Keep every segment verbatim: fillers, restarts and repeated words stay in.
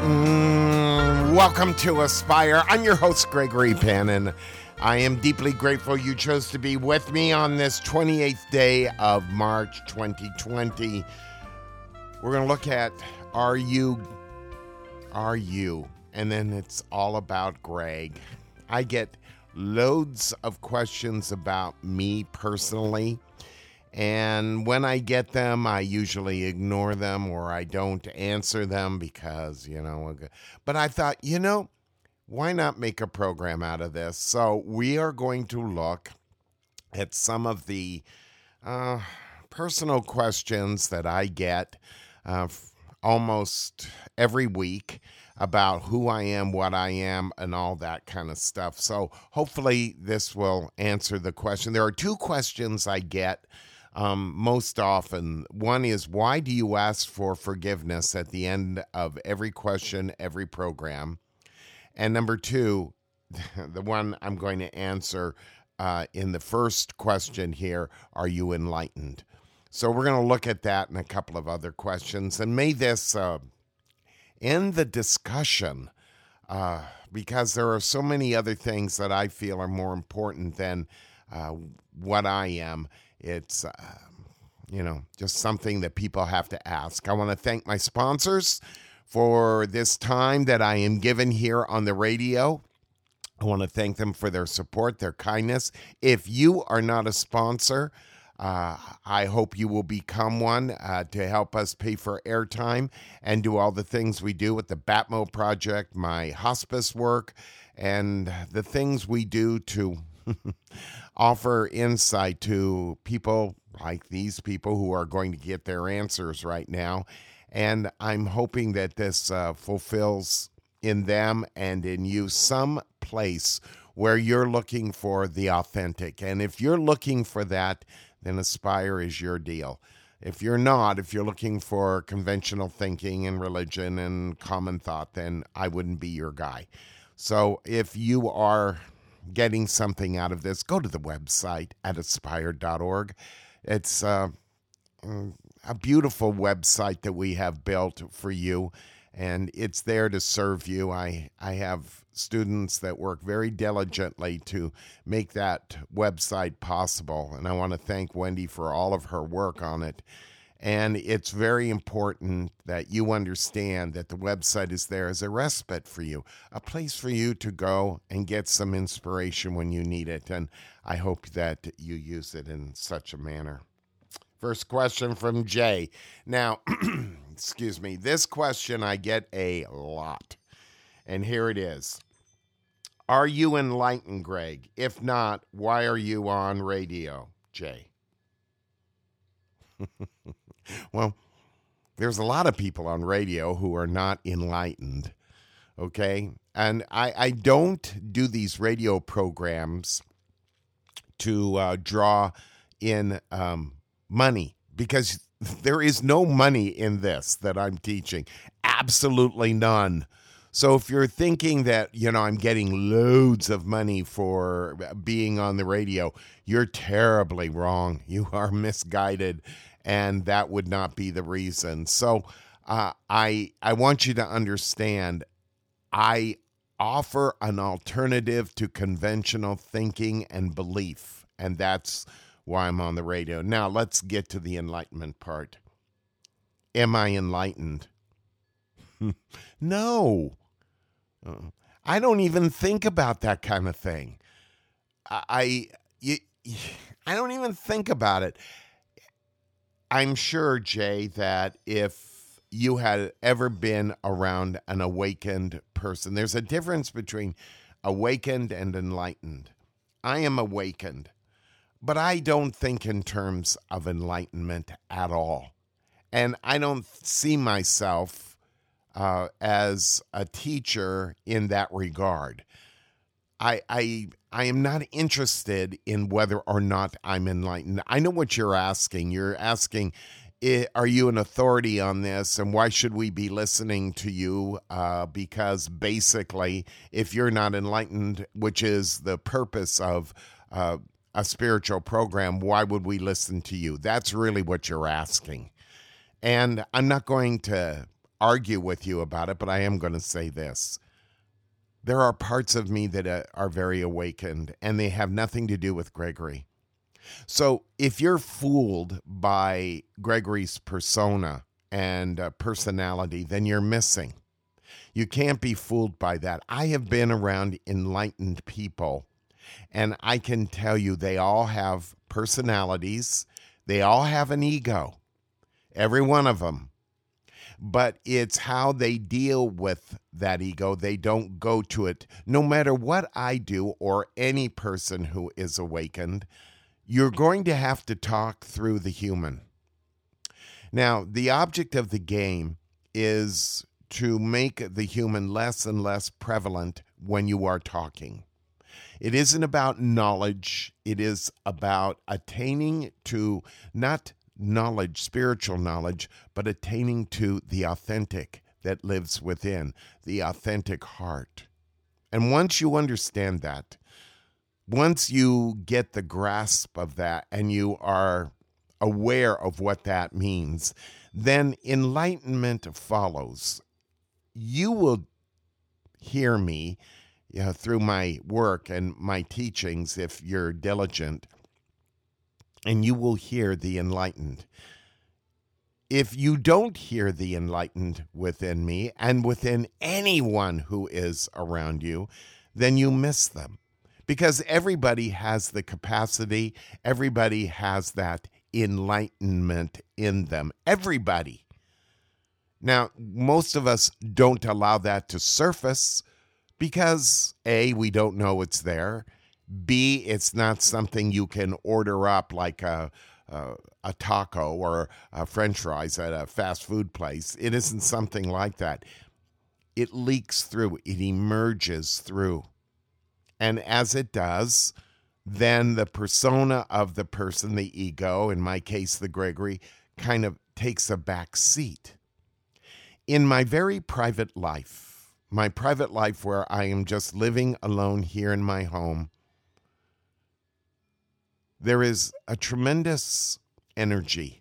Mm, welcome to Aspire. I'm your host, Gregory Pannon. I am deeply grateful you chose to be with me on this twenty-eighth day of March twenty twenty. We're going to look at Are You, Are You? And then it's all about Greg. I get loads of questions about me personally. And when I get them, I usually ignore them or I don't answer them because, you know, but I thought, you know, why not make a program out of this? So we are going to look at some of the uh, personal questions that I get uh, almost every week about who I am, what I am, and all that kind of stuff. So hopefully this will answer the question. There are two questions I get Um, most often. One is, why do you ask for forgiveness at the end of every question, every program? And number two, the one I'm going to answer uh, in the first question here, are you enlightened? So we're going to look at that and a couple of other questions. And may this uh, end the discussion uh, because there are so many other things that I feel are more important than uh, what I am. It's, uh, you know, just something that people have to ask. I want to thank my sponsors for this time that I am given here on the radio. I want to thank them for their support, their kindness. If you are not a sponsor, uh, I hope you will become one uh, to help us pay for airtime and do all the things we do with the Batmo Project, my hospice work, and the things we do to offer insight to people like these people who are going to get their answers right now. And I'm hoping that this uh, fulfills in them and in you some place where you're looking for the authentic. And if you're looking for that, then Aspire is your deal. If you're not, if you're looking for conventional thinking and religion and common thought, then I wouldn't be your guy. So if you are getting something out of this, go to the website at aspire dot org. It's uh, a beautiful website that we have built for you, and it's there to serve you. I, I have students that work very diligently to make that website possible, and I want to thank Wendy for all of her work on it. And it's very important that you understand that the website is there as a respite for you, a place for you to go and get some inspiration when you need it. And I hope that you use it in such a manner. First question from Jay. Now, excuse me, this question I get a lot. And here it is. Are you enlightened, Greg? If not, why are you on radio, Jay? Well, there's a lot of people on radio who are not enlightened, okay? And I, I don't do these radio programs to uh, draw in um, money, because there is no money in this that I'm teaching. Absolutely none. So if you're thinking that, you know, I'm getting loads of money for being on the radio, you're terribly wrong. You are misguided. And that would not be the reason. So uh, I I want you to understand, I offer an alternative to conventional thinking and belief, and that's why I'm on the radio. Now, let's get to the enlightenment part. Am I enlightened? No. Uh, I don't even think about that kind of thing. I, I, you, I don't even think about it. I'm sure, Jay, that if you had ever been around an awakened person, there's a difference between awakened and enlightened. I am awakened, but I don't think in terms of enlightenment at all. And I don't see myself uh, as a teacher in that regard. I, I I am not interested in whether or not I'm enlightened. I know what you're asking. You're asking, are you an authority on this, and why should we be listening to you? Uh, because basically, if you're not enlightened, which is the purpose of uh, a spiritual program, why would we listen to you? That's really what you're asking. And I'm not going to argue with you about it, but I am going to say this. There are parts of me that uh, are very awakened, and they have nothing to do with Gregory. So if you're fooled by Gregory's persona and uh, personality, then you're missing. You can't be fooled by that. I have been around enlightened people, and I can tell you they all have personalities. They all have an ego, every one of them. But it's how they deal with that ego. They don't go to it. No matter what I do or any person who is awakened, you're going to have to talk through the human. Now, the object of the game is to make the human less and less prevalent when you are talking. It isn't about knowledge. It is about attaining to not knowledge, spiritual knowledge, but attaining to the authentic that lives within, the authentic heart. And once you understand that, once you get the grasp of that and you are aware of what that means, then enlightenment follows. You will hear me you know, through my work and my teachings if you're diligent, and you will hear the enlightened. If you don't hear the enlightened within me and within anyone who is around you, then you miss them. Because everybody has the capacity, everybody has that enlightenment in them. Everybody. Now, most of us don't allow that to surface because, A, we don't know it's there. B, it's not something you can order up like a, a, a taco or a French fries at a fast food place. It isn't something like that. It leaks through. It emerges through. And as it does, then the persona of the person, the ego, in my case, the Gregory, kind of takes a back seat. In my very private life, my private life where I am just living alone here in my home, there is a tremendous energy.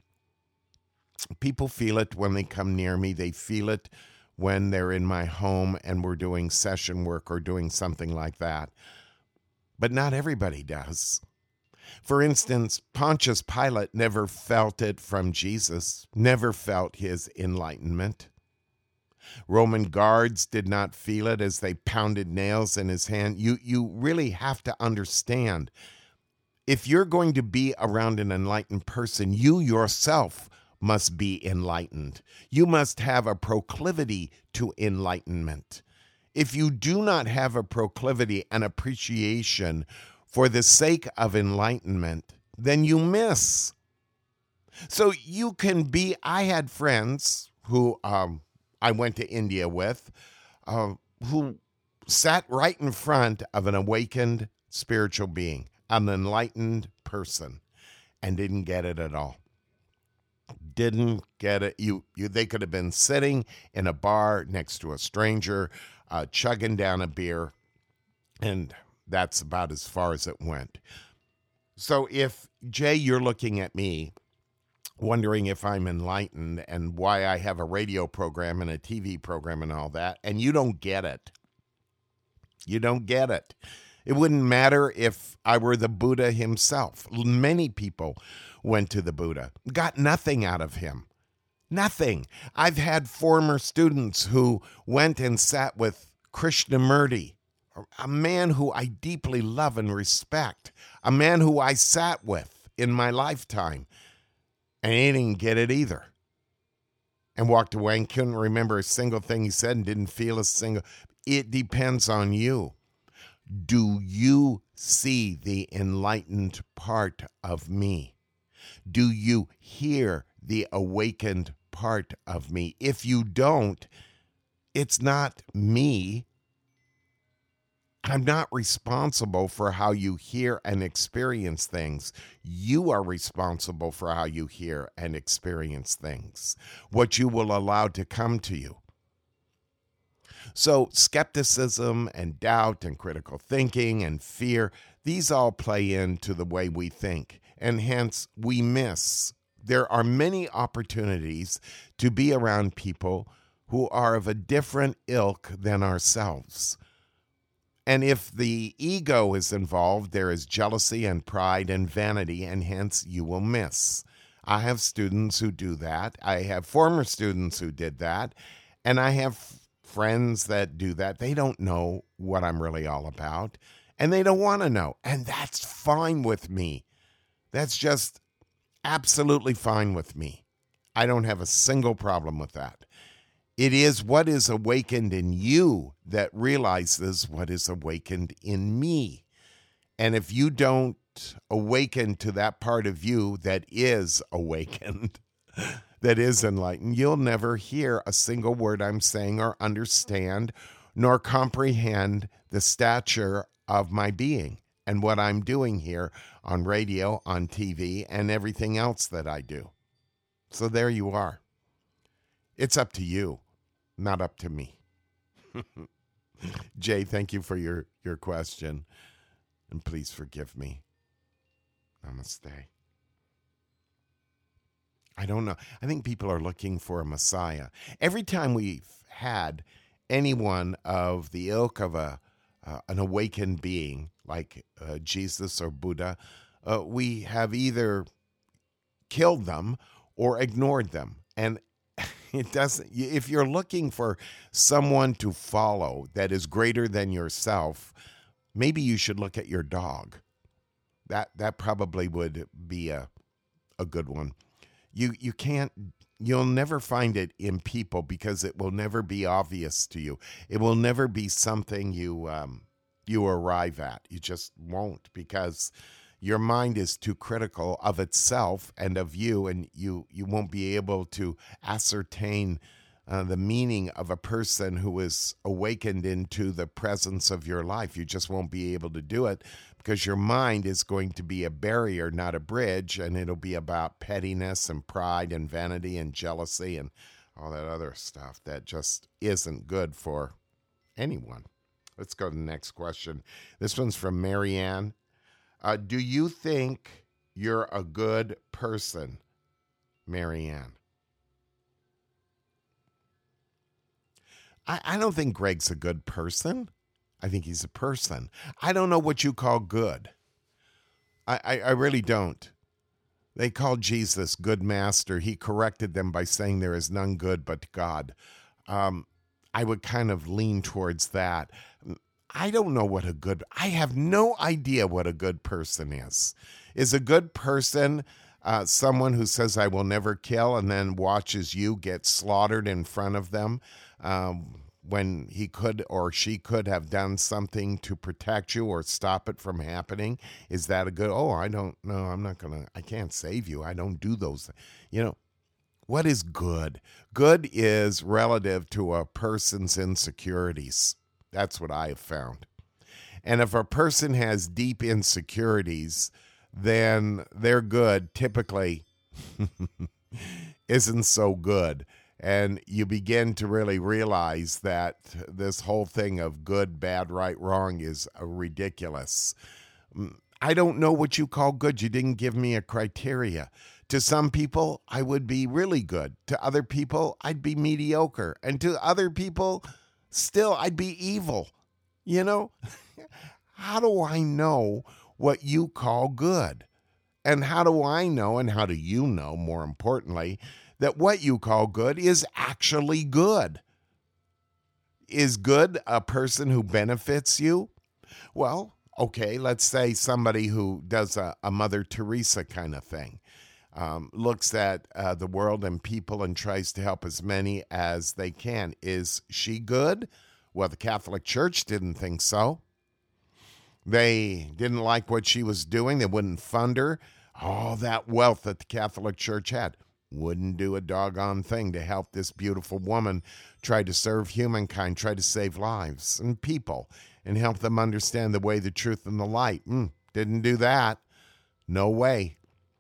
People feel it when they come near me. They feel it when they're in my home and we're doing session work or doing something like that. But not everybody does. For instance, Pontius Pilate never felt it from Jesus, never felt his enlightenment. Roman guards did not feel it as they pounded nails in his hand. You, you really have to understand, if you're going to be around an enlightened person, you yourself must be enlightened. You must have a proclivity to enlightenment. If you do not have a proclivity and appreciation for the sake of enlightenment, then you miss. So you can be, I had friends who um, I went to India with, uh, who sat right in front of an awakened spiritual being, an enlightened person, and didn't get it at all. Didn't get it. You, you, they could have been sitting in a bar next to a stranger, uh, chugging down a beer, and that's about as far as it went. So if, Jay, you're looking at me, wondering if I'm enlightened and why I have a radio program and a T V program and all that, and you don't get it. You don't get it. It wouldn't matter if I were the Buddha himself. Many people went to the Buddha, got nothing out of him. Nothing. I've had former students who went and sat with Krishnamurti, a man who I deeply love and respect, a man who I sat with in my lifetime, and he didn't get it either. And walked away and couldn't remember a single thing he said and didn't feel a single. It depends on you. Do you see the enlightened part of me? Do you hear the awakened part of me? If you don't, it's not me. I'm not responsible for how you hear and experience things. You are responsible for how you hear and experience things, what you will allow to come to you. So skepticism and doubt and critical thinking and fear, these all play into the way we think, and hence we miss there are many opportunities to be around people who are of a different ilk than ourselves. And if the ego is involved, there is jealousy and pride and vanity, and hence you will miss. I have students who do that. I have former students who did that. And I have friends that do that. They don't know what I'm really all about. And they don't want to know. And that's fine with me. That's just absolutely fine with me. I don't have a single problem with that. It is what is awakened in you that realizes what is awakened in me. And if you don't awaken to that part of you that is awakened, that is enlightened, you'll never hear a single word I'm saying or understand nor comprehend the stature of my being and what I'm doing here on radio, on T V, and everything else that I do. So there you are. It's up to you, not up to me. Jay, thank you for your, your question. And please forgive me. Namaste. I don't know. I think people are looking for a Messiah. Every time we've had anyone of the ilk of a uh, an awakened being, like uh, Jesus or Buddha, uh, we have either killed them or ignored them. And it doesn't. If you're looking for someone to follow that is greater than yourself, maybe you should look at your dog. That that probably would be a a good one. You you can't. You'll never find it in people because it will never be obvious to you. It will never be something you um, you arrive at. You just won't, because your mind is too critical of itself and of you, and you, you won't be able to ascertain uh, the meaning of a person who is awakened into the presence of your life. You just won't be able to do it because your mind is going to be a barrier, not a bridge, and it'll be about pettiness and pride and vanity and jealousy and all that other stuff that just isn't good for anyone. Let's go to the next question. This one's from Marianne. Uh, do you think you're a good person, Marianne? I, I don't think Greg's a good person. I think he's a person. I don't know what you call good. I, I, I really don't. They called Jesus good master. He corrected them by saying there is none good but God. Um, I would kind of lean towards that. I don't know what a good, I have no idea what a good person is. Is a good person uh, someone who says, I will never kill, and then watches you get slaughtered in front of them um, when he could or she could have done something to protect you or stop it from happening? Is that a good, oh, I don't know, I'm not going to, I can't save you. I don't do those. You know, what is good? Good is relative to a person's insecurities. That's what I have found. And if a person has deep insecurities, then their good typically isn't so good. And you begin to really realize that this whole thing of good, bad, right, wrong is ridiculous. I don't know what you call good. You didn't give me a criteria. To some people, I would be really good. To other people, I'd be mediocre. And to other people, still, I'd be evil. You know, how do I know what you call good? And how do I know, and how do you know, more importantly, that what you call good is actually good? Is good a person who benefits you? Well, okay, let's say somebody who does a, a Mother Teresa kind of thing. Um, looks at uh, the world and people and tries to help as many as they can. Is she good? Well, the Catholic Church didn't think so. They didn't like what she was doing. They wouldn't fund her. All that wealth that the Catholic Church had wouldn't do a doggone thing to help this beautiful woman try to serve humankind, try to save lives and people, and help them understand the way, the truth, and the light. Mm, didn't do that. No way.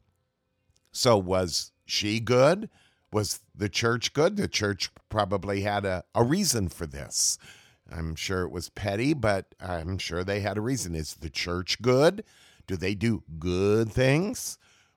So was she good? Was the church good? The church probably had a, a reason for this. I'm sure it was petty, but I'm sure they had a reason. Is the church good? Do they do good things?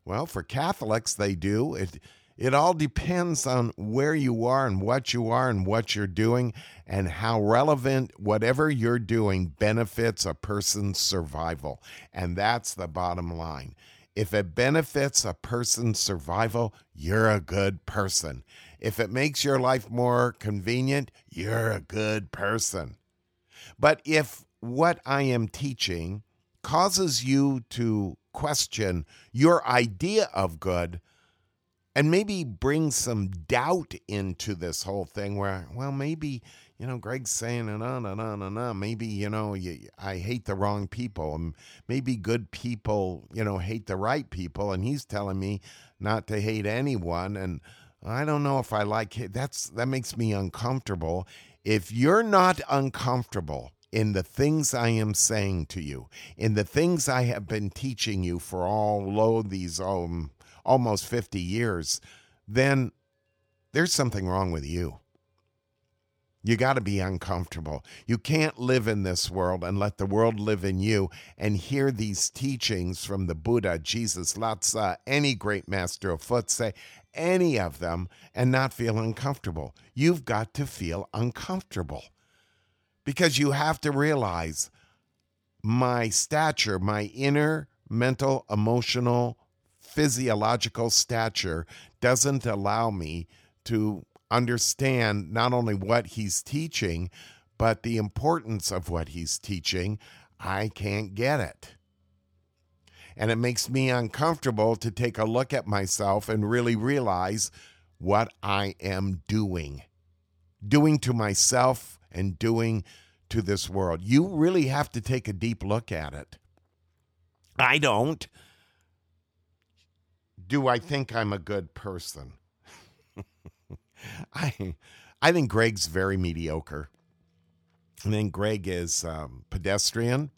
Well, for Catholics, they do. It it all depends on where you are and what you are and what you're doing and how relevant whatever you're doing benefits a person's survival. And that's the bottom line. If it benefits a person's survival, you're a good person. If it makes your life more convenient, you're a good person. But if what I am teaching causes you to question your idea of good and maybe bring some doubt into this whole thing where, well, maybe, you know, Greg's saying, no, no, no, no, no, maybe, you know, you, I hate the wrong people. And maybe good people, you know, hate the right people. And he's telling me not to hate anyone. And I don't know if I like it. That's, that makes me uncomfortable. If you're not uncomfortable in the things I am saying to you, in the things I have been teaching you for all lo these um, almost fifty years, then there's something wrong with you. You got to be uncomfortable. You can't live in this world and let the world live in you and hear these teachings from the Buddha, Jesus, Lhasa, any great master of foot, say any of them, and not feel uncomfortable. You've got to feel uncomfortable. Because you have to realize my stature, my inner mental, emotional, physiological stature doesn't allow me to understand not only what he's teaching, but the importance of what he's teaching. I can't get it. And it makes me uncomfortable to take a look at myself and really realize what I am doing. Doing to myself and doing to this world. You really have to take a deep look at it. I don't. Do I think I'm a good person? I I think Greg's very mediocre. I think Greg is um, pedestrian.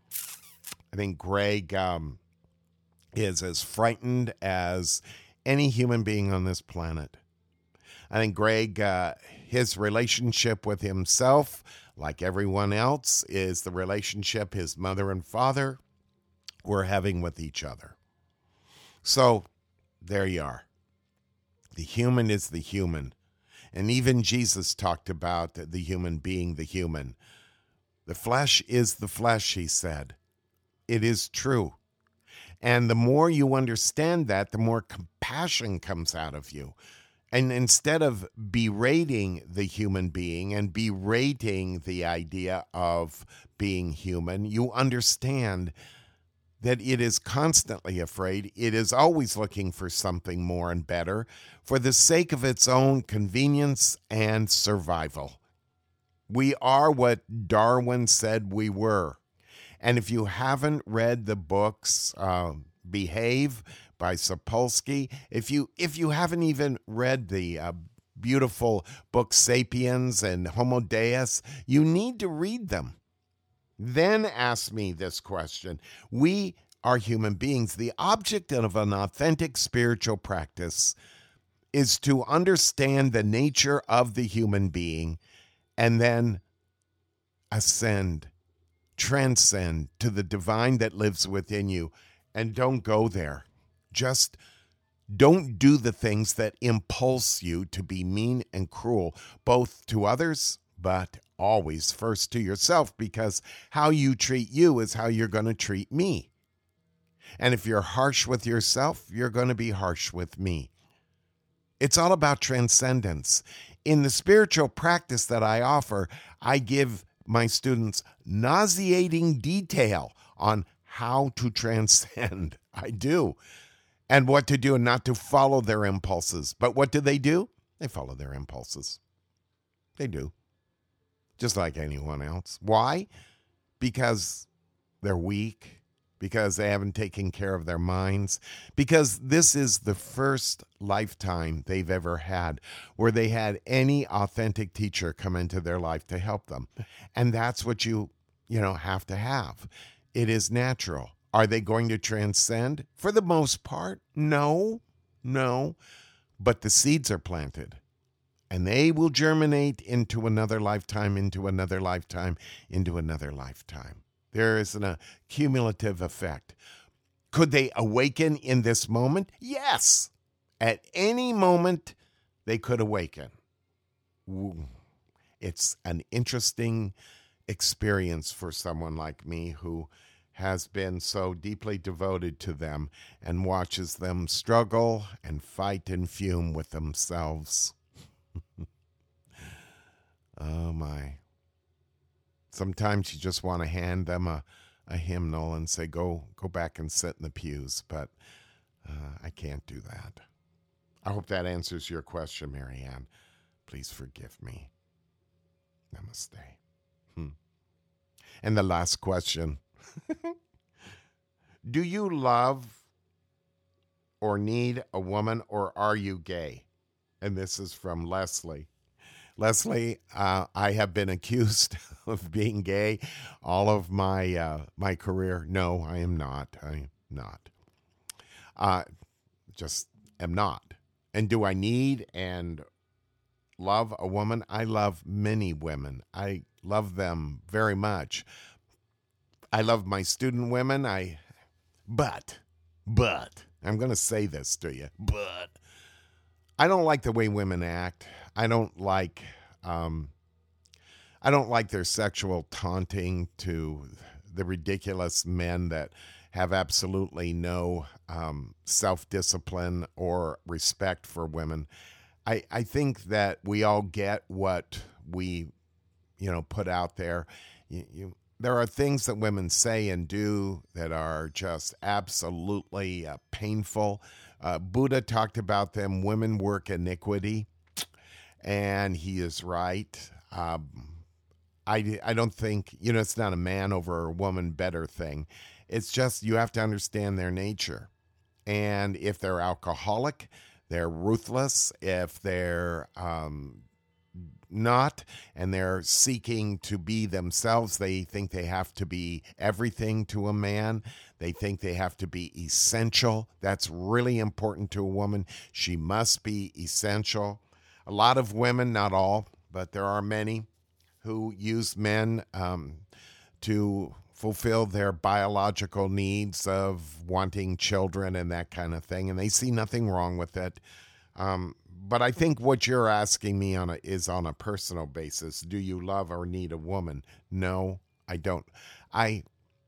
I think Greg um, is as frightened as any human being on this planet. I think Greg, uh, his relationship with himself, like everyone else, is the relationship his mother and father were having with each other. So there you are. The human is the human. And even Jesus talked about the human being the human. The flesh is the flesh, he said. It is true. And the more you understand that, the more compassion comes out of you. And instead of berating the human being and berating the idea of being human, you understand that it is constantly afraid. It is always looking for something more and better for the sake of its own convenience and survival. We are what Darwin said we were. And if you haven't read the books, uh, Behave by Sapolsky, if you if you haven't even read the uh, beautiful book Sapiens and Homo Deus, you need to read them. Then ask me this question. We are human beings. The object of an authentic spiritual practice is to understand the nature of the human being and then ascend, transcend to the divine that lives within you. And don't go there. Just don't do the things that impulse you to be mean and cruel, both to others, but always first to yourself, because how you treat you is how you're going to treat me. And if you're harsh with yourself, you're going to be harsh with me. It's all about transcendence. In the spiritual practice that I offer, I give my students nauseating detail on how to transcend. I do. And what to do and not to follow their impulses. But what do they do? They follow their impulses. They do. Just like anyone else. Why? Because they're weak. Because they haven't taken care of their minds. Because this is the first lifetime they've ever had where they had any authentic teacher come into their life to help them. And that's what you, you know, have to have. It is natural. Are they going to transcend? For the most part, no, no. But the seeds are planted. And they will germinate into another lifetime, into another lifetime, into another lifetime. There is an, a cumulative effect. Could they awaken in this moment? Yes. At any moment, they could awaken. It's an interesting experience for someone like me who has been so deeply devoted to them and watches them struggle and fight and fume with themselves. Oh, my. Sometimes you just want to hand them a, a hymnal and say, go go back and sit in the pews, but uh, I can't do that. I hope that answers your question, Marianne. Please forgive me. Namaste. Hmm. And the last question. Do you love or need a woman, or are you gay? And this is from Leslie. Leslie, uh, I have been accused of being gay all of my uh, my career. No, I am not. I am not. Uh, just am not. And do I need and love a woman? I love many women. I love them very much. I love my student women. I, but, but, I'm going to say this to you, but I don't like the way women act. I don't like, um, I don't like their sexual taunting to the ridiculous men that have absolutely no um, self-discipline or respect for women. I, I think that we all get what we, you know, put out there. You, you, there are things that women say and do that are just absolutely uh, painful. Uh, Buddha talked about them. Women work iniquity, and he is right. Um, I, I don't think, you know, it's not a man over a woman better thing. It's just you have to understand their nature. And if they're alcoholic, they're ruthless. If they're um, not, and they're seeking to be themselves, they think they have to be everything to a man. They think they have to be essential. That's really important to a woman. She must be essential. A lot of women, not all, but there are many who use men um, to fulfill their biological needs of wanting children and that kind of thing, and they see nothing wrong with it. Um, but I think what you're asking me on a, is on a personal basis. Do you love or need a woman? No, I don't. I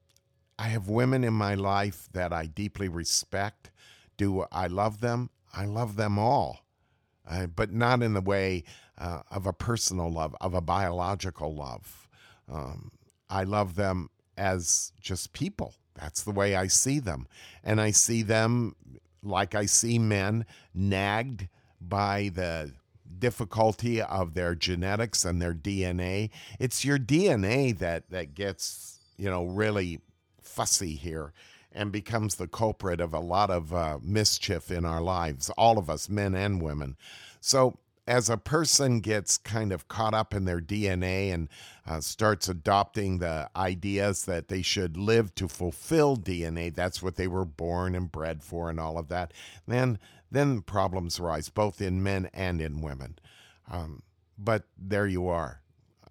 I have women in my life that I deeply respect. Do I love them? I love them all, uh, but not in the way uh, of a personal love, of a biological love. Um, I love them as just people. That's the way I see them. And I see them like I see men, nagged by the difficulty of their genetics and their D N A. It's your D N A that, that gets, you know, really fussy here and becomes the culprit of a lot of uh, mischief in our lives, all of us, men and women. So as a person gets kind of caught up in their D N A and uh, starts adopting the ideas that they should live to fulfill D N A, that's what they were born and bred for and all of that, then then problems arise, both in men and in women. Um, but there you are.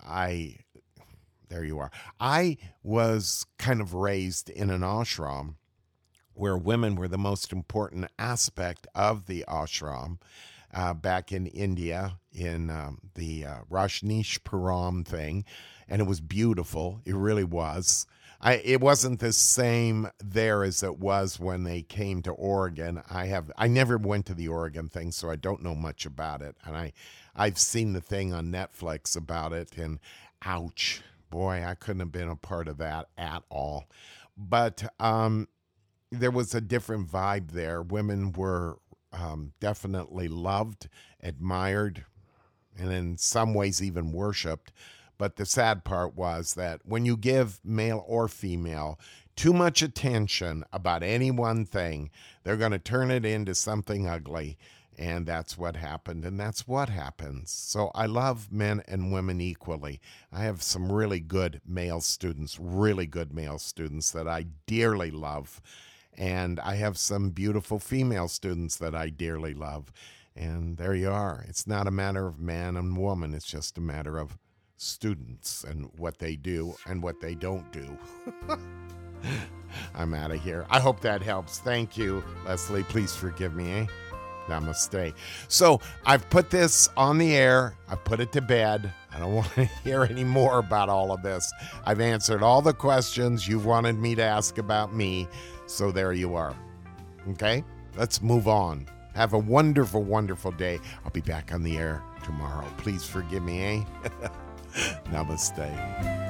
I, there you are. I was kind of raised in an ashram where women were the most important aspect of the ashram. Uh, back in India in um, the uh, Rajneeshpuram thing, and it was beautiful. It really was. I, it wasn't the same there as it was when they came to Oregon. I have I never went to the Oregon thing, so I don't know much about it. And I, I've seen the thing on Netflix about it, and ouch, boy, I couldn't have been a part of that at all. But um, there was a different vibe there. Women were Um, definitely loved, admired, and in some ways even worshipped. But the sad part was that when you give male or female too much attention about any one thing, they're going to turn it into something ugly. And that's what happened, and that's what happens. So I love men and women equally. I have some really good male students, really good male students that I dearly love. And I have some beautiful female students that I dearly love. And there you are. It's not a matter of man and woman. It's just a matter of students and what they do and what they don't do. I'm out of here. I hope that helps. Thank you, Leslie. Please forgive me, eh? Namaste. So I've put this on the air. I've put it to bed. I don't want to hear any more about all of this. I've answered all the questions you've wanted me to ask about me. So there you are. Okay? Let's move on. Have a wonderful, wonderful day. I'll be back on the air tomorrow. Please forgive me, eh? Namaste.